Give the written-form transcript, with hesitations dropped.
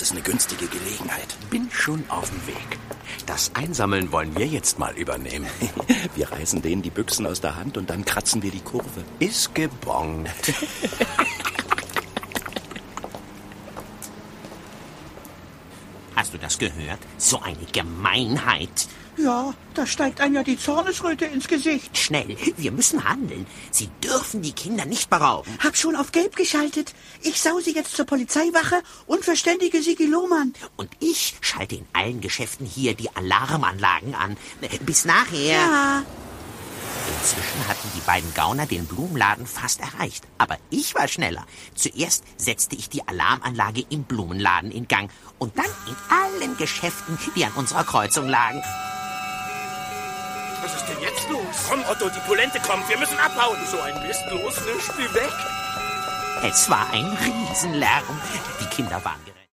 Das ist eine günstige Gelegenheit. Bin schon auf dem Weg. Das Einsammeln wollen wir jetzt mal übernehmen. Wir reißen denen die Büchsen aus der Hand und dann kratzen wir die Kurve. Ist gebongt. Hast du das gehört? So eine Gemeinheit. Ja, da steigt einem ja die Zornesröte ins Gesicht. Schnell, wir müssen handeln. Sie dürfen die Kinder nicht berauben. Hab schon auf Gelb geschaltet. Ich sause jetzt zur Polizeiwache und verständige Sigi Lohmann. Und ich schalte in allen Geschäften hier die Alarmanlagen an. Bis nachher. Ja. Inzwischen hatten die beiden Gauner den Blumenladen fast erreicht. Aber ich war schneller. Zuerst setzte ich die Alarmanlage im Blumenladen in Gang und dann in allen Geschäften, die an unserer Kreuzung lagen. Was ist denn jetzt los? Komm, Otto, die Polente kommt. Wir müssen abhauen. So ein Mist, los, ne? Spiel weg. Es war ein Riesenlärm. Die Kinder waren